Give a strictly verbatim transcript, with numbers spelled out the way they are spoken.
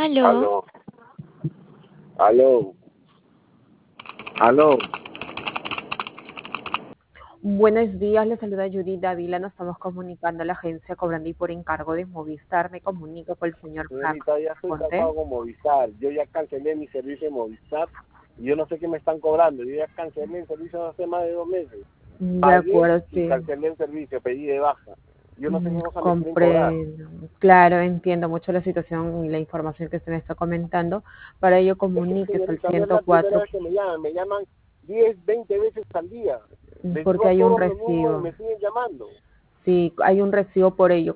Aló. Aló, aló, aló. Buenos días, le saluda Judy Dávila. Nos estamos comunicando a la agencia cobrando y por encargo de Movistar. Me comunico con el señor Frank Señorita, ya estoy Conte. casado con Movistar. Yo ya cancelé mi servicio de Movistar y yo no sé qué me están cobrando. Yo ya cancelé el servicio hace más de dos meses. De Pagué acuerdo, y sí. cancelé el servicio, pedí de baja. Yo no sé qué Mm, cosa me quieren cobrar. Comprendo. Claro, entiendo mucho la situación y la información que usted me está comentando. Para ello, Es que, comuníquese al señorita, no es la primera ciento cuatro, vez que me llaman. Me llaman diez, veinte veces al día. Les digo porque a hay un todos lo mismo y recibo. me siguen llamando. Sí, hay un recibo por ello.